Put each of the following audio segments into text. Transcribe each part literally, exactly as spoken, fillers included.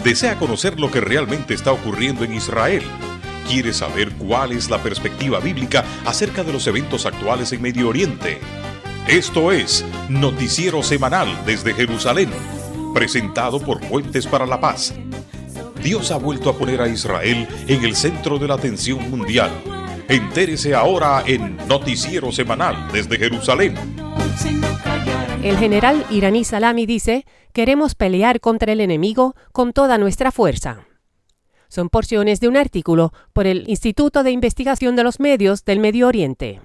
¿Desea conocer lo que realmente está ocurriendo en Israel? ¿Quiere saber cuál es la perspectiva bíblica acerca de los eventos actuales en Medio Oriente? Esto es Noticiero Semanal desde Jerusalén, presentado por Puentes para la Paz. Dios ha vuelto a poner a Israel en el centro de la atención mundial. Entérese ahora en Noticiero Semanal desde Jerusalén. El general iraní Salami dice: queremos pelear contra el enemigo con toda nuestra fuerza. Son porciones de un artículo por el Instituto de Investigación de los Medios del Medio Oriente.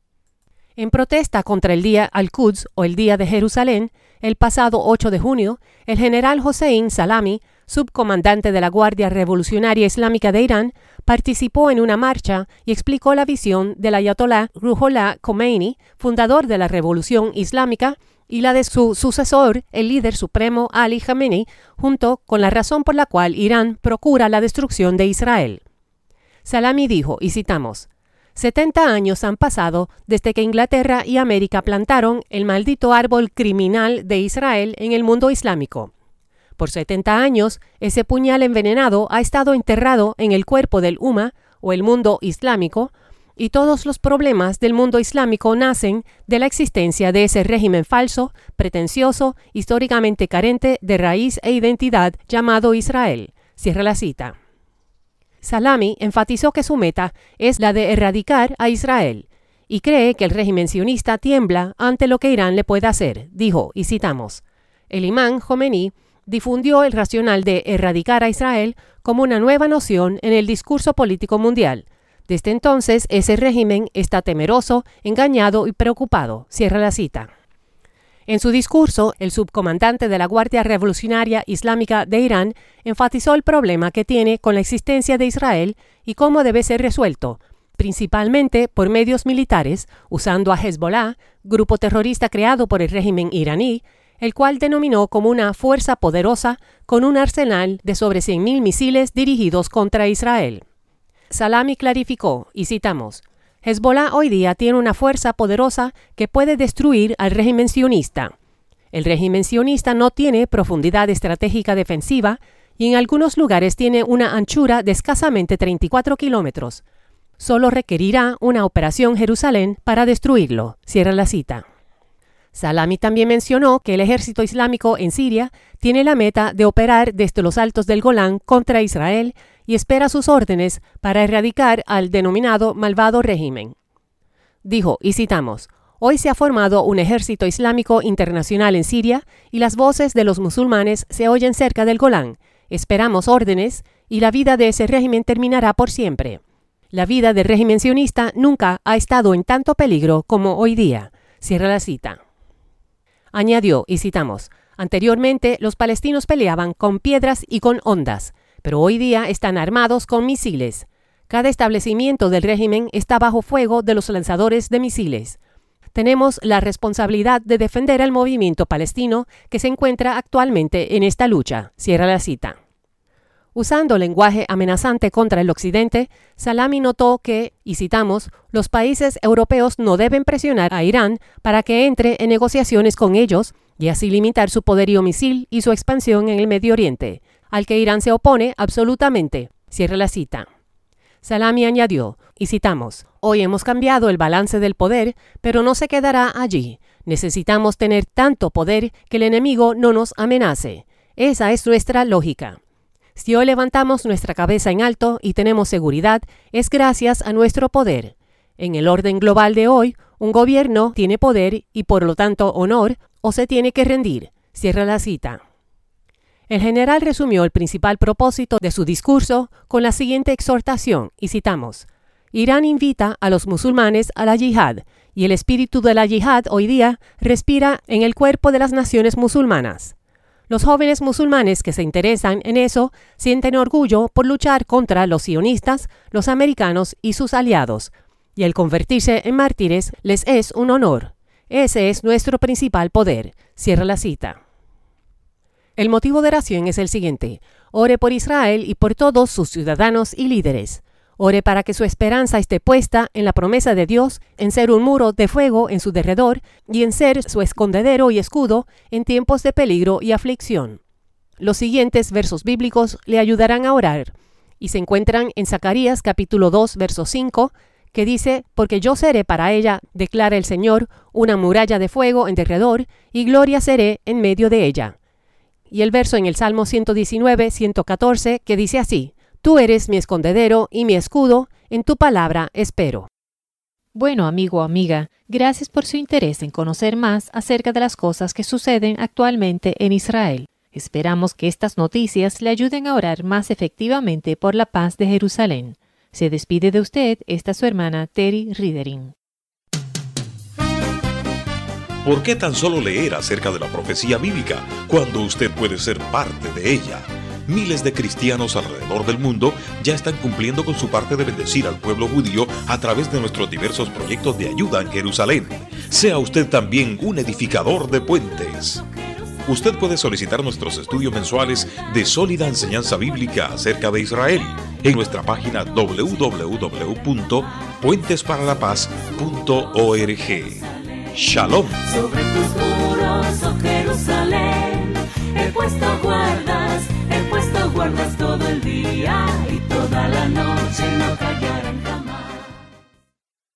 En protesta contra el Día Al-Quds o el Día de Jerusalén, el pasado ocho de junio, el general Hossein Salami, subcomandante de la Guardia Revolucionaria Islámica de Irán, participó en una marcha y explicó la visión del Ayatollah Ruhollah Khomeini, fundador de la Revolución Islámica, y la de su sucesor, el líder supremo Ali Khamenei, junto con la razón por la cual Irán procura la destrucción de Israel. Salami dijo, y citamos: setenta años han pasado desde que Inglaterra y América plantaron el maldito árbol criminal de Israel en el mundo islámico. Por setenta años, ese puñal envenenado ha estado enterrado en el cuerpo del Umma, o el mundo islámico, y todos los problemas del mundo islámico nacen de la existencia de ese régimen falso, pretencioso, históricamente carente de raíz e identidad llamado Israel. Cierra la cita. Salami enfatizó que su meta es la de erradicar a Israel y cree que el régimen sionista tiembla ante lo que Irán le pueda hacer. Dijo, y citamos: el imán Khomeini difundió el racional de erradicar a Israel como una nueva noción en el discurso político mundial. Desde entonces, ese régimen está temeroso, engañado y preocupado. Cierra la cita. En su discurso, el subcomandante de la Guardia Revolucionaria Islámica de Irán enfatizó el problema que tiene con la existencia de Israel y cómo debe ser resuelto, principalmente por medios militares, usando a Hezbollah, grupo terrorista creado por el régimen iraní, el cual denominó como una fuerza poderosa con un arsenal de sobre cien mil misiles dirigidos contra Israel. Salami clarificó, y citamos: Hezbollah hoy día tiene una fuerza poderosa que puede destruir al régimen sionista. El régimen sionista no tiene profundidad estratégica defensiva y en algunos lugares tiene una anchura de escasamente treinta y cuatro kilómetros. Solo requerirá una operación Jerusalén para destruirlo. Cierra la cita. Salami también mencionó que el ejército islámico en Siria tiene la meta de operar desde los altos del Golán contra Israel y espera sus órdenes para erradicar al denominado malvado régimen. Dijo, y citamos: hoy se ha formado un ejército islámico internacional en Siria y las voces de los musulmanes se oyen cerca del Golán. Esperamos órdenes y la vida de ese régimen terminará por siempre. La vida del régimen sionista nunca ha estado en tanto peligro como hoy día. Cierra la cita. Añadió, y citamos: anteriormente los palestinos peleaban con piedras y con ondas, pero hoy día están armados con misiles. Cada establecimiento del régimen está bajo fuego de los lanzadores de misiles. Tenemos la responsabilidad de defender al movimiento palestino que se encuentra actualmente en esta lucha. Cierra la cita. Usando lenguaje amenazante contra el occidente, Salami notó que, y citamos, los países europeos no deben presionar a Irán para que entre en negociaciones con ellos y así limitar su poderío misil y su expansión en el Medio Oriente, al que Irán se opone absolutamente. Cierra la cita. Salami añadió, y citamos: hoy hemos cambiado el balance del poder, pero no se quedará allí. Necesitamos tener tanto poder que el enemigo no nos amenace. Esa es nuestra lógica. Si hoy levantamos nuestra cabeza en alto y tenemos seguridad, es gracias a nuestro poder. En el orden global de hoy, un gobierno tiene poder y por lo tanto honor, o se tiene que rendir. Cierra la cita. El general resumió el principal propósito de su discurso con la siguiente exhortación, y citamos: Irán invita a los musulmanes a la yihad, y el espíritu de la yihad hoy día respira en el cuerpo de las naciones musulmanas. Los jóvenes musulmanes que se interesan en eso sienten orgullo por luchar contra los sionistas, los americanos y sus aliados, y el convertirse en mártires les es un honor. Ese es nuestro principal poder. Cierra la cita. El motivo de oración es el siguiente: ore por Israel y por todos sus ciudadanos y líderes. Ore para que su esperanza esté puesta en la promesa de Dios, en ser un muro de fuego en su derredor y en ser su escondedero y escudo en tiempos de peligro y aflicción. Los siguientes versos bíblicos le ayudarán a orar y se encuentran en Zacarías capítulo dos, verso cinco, que dice: porque yo seré para ella, declara el Señor, una muralla de fuego en derredor, y gloria seré en medio de ella. Y el verso en el Salmo ciento diecinueve, ciento catorce, que dice así: tú eres mi escondedero y mi escudo, en tu palabra espero. Bueno, amigo o amiga, gracias por su interés en conocer más acerca de las cosas que suceden actualmente en Israel. Esperamos que estas noticias le ayuden a orar más efectivamente por la paz de Jerusalén. Se despide de usted esta su hermana Terry Ridering. ¿Por qué tan solo leer acerca de la profecía bíblica cuando usted puede ser parte de ella? Miles de cristianos alrededor del mundo ya están cumpliendo con su parte de bendecir al pueblo judío a través de nuestros diversos proyectos de ayuda en Jerusalén. Sea usted también un edificador de puentes. Usted puede solicitar nuestros estudios mensuales de sólida enseñanza bíblica acerca de Israel en nuestra página doble u doble u doble u punto puentes para la paz punto org. Shalom. Sobre tus muros, oh Jerusalén, he puesto guardas, he puesto guardas todo el día y toda la noche no callarán.